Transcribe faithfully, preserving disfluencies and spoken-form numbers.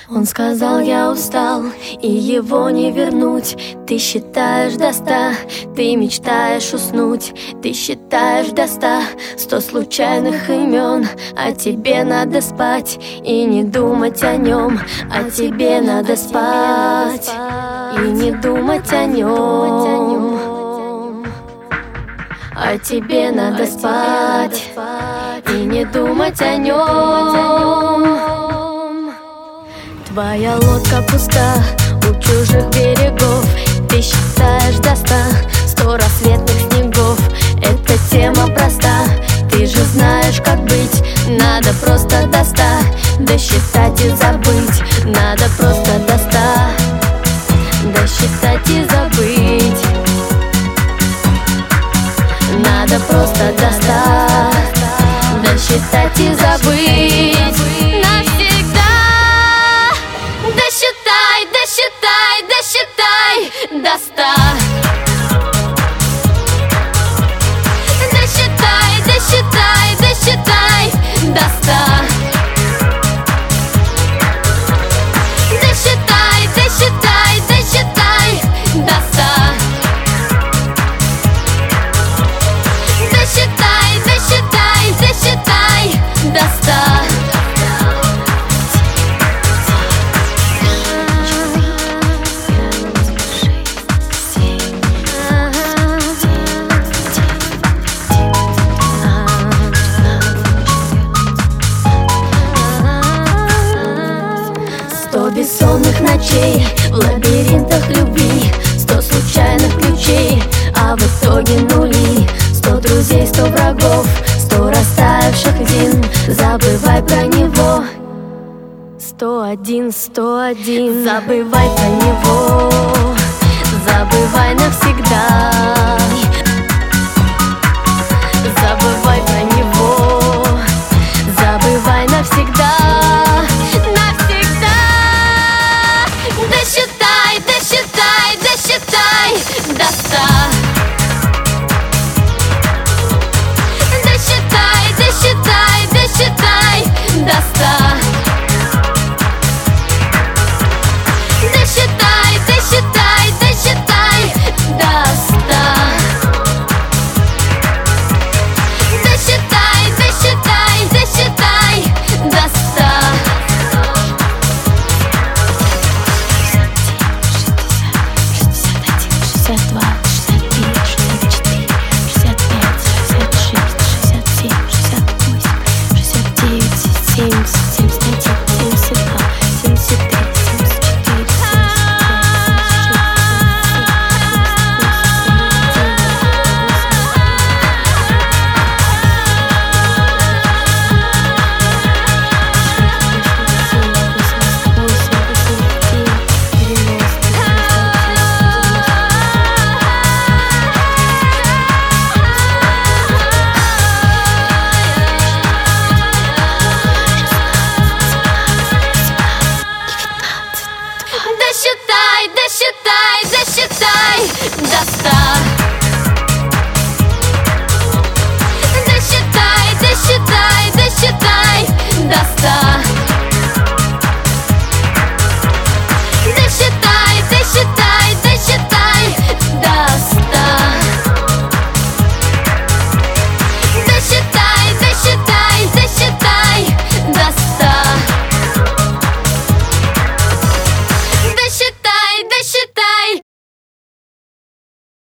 Он сказал: я устал, и его не вернуть. Ты считаешь до ста, ты мечтаешь уснуть. Ты считаешь до ста, сто случайных имен. А тебе надо спать и не думать о нем. А тебе надо спать и не думать о нем. А тебе надо спать и не думать о нем. Твоя лодка пуста у чужих берегов. Ты считаешь до ста, сто рассветных снегов. Эта тема проста, ты же знаешь, как быть. Надо просто до ста досчитать и забыть. Надо просто до ста досчитать и забыть. Надо просто до ста досчитать и забыть. Навсегда досчитай, досчитай, досчитай до ста. Досчитай, досчитай, досчитай до ста. Досчитай, досчитай, досчитай до ста. Досчитай, досчитай, досчитай до ста. Сто бессонных ночей в лабиринтах любви. Сто случайных ключей, а в итоге нули. Сто друзей, сто врагов, сто растаявших зим. Забывай про него. Сто один, сто один. Забывай про него. Забывай навсегда.